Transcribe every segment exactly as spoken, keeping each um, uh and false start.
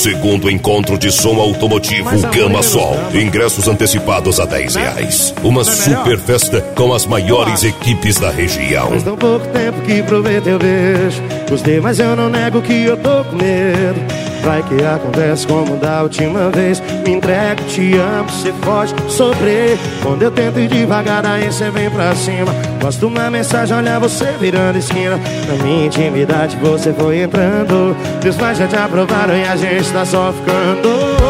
Segundo encontro de som automotivo Gama Sol. Ingressos antecipados a dez reais. Uma super festa com as maiores equipes da região. Faz tão pouco tempo que provei teu beijo. Gostei, mas eu não nego que eu tô com medo. Vai que acontece como da última vez. Me entrego, te amo, cê foge, sofrer. Quando eu tento ir devagar, aí cê vem pra cima. Posto uma mensagem, olha você virando esquina. Na minha intimidade você foi entrando. Teus pais já te aprovaram e a gente tá só ficando.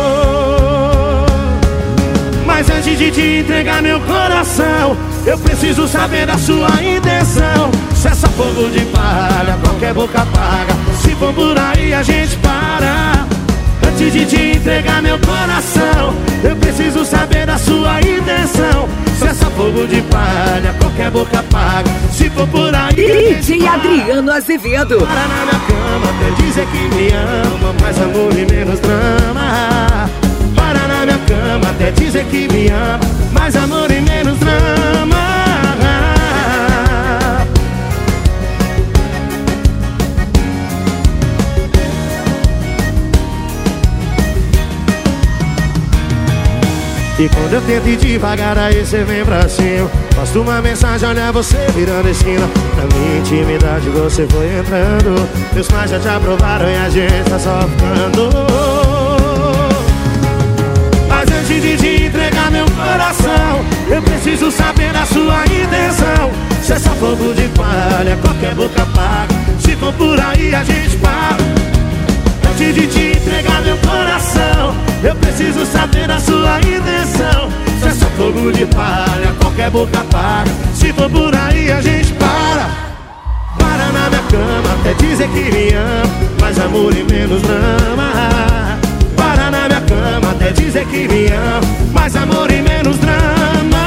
Mas antes de te entregar meu coração, eu preciso saber da sua intenção. Se essa fogo de palha, qualquer boca apaga. Se for por aí a gente para. Antes de te entregar meu coração, eu preciso saber da sua intenção. Se essa fogo de palha, qualquer boca apaga. Se for por aí D J Adriano Azevedo. Para na minha cama até dizer que me ama, mais amor e menos drama. Para na minha cama até dizer que me ama, mais amor e menos drama. E quando eu tento ir devagar, aí cê vem pra cima. Posto uma mensagem, olha você virando esquina. Na minha intimidade você foi entrando. Meus pais já te aprovaram e a gente tá só ficando. Mas antes de te entregar meu coração, eu preciso saber da sua intenção. Se essa fogo de palha, qualquer boca apaga. Se for por aí a gente para. Antes de te entregar meu coração, eu preciso saber da sua intenção. Se essa fogo de palha, qualquer boca apaga. Se for por aí a gente para. Para na minha cama até dizer que me ama, mais amor e menos drama. Para na minha cama até dizer que me ama, mais amor e menos drama.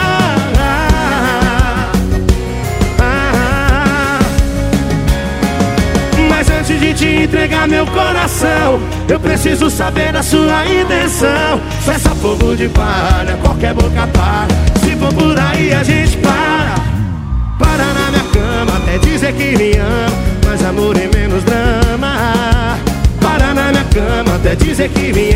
Mas antes de te entregar meu coração, eu preciso saber da sua intenção. Se essa fogo de palha, qualquer boca apaga. Se for por aí a gente para. Para na minha cama até dizer que me ama, mais amor e menos drama. Para na minha cama até dizer que me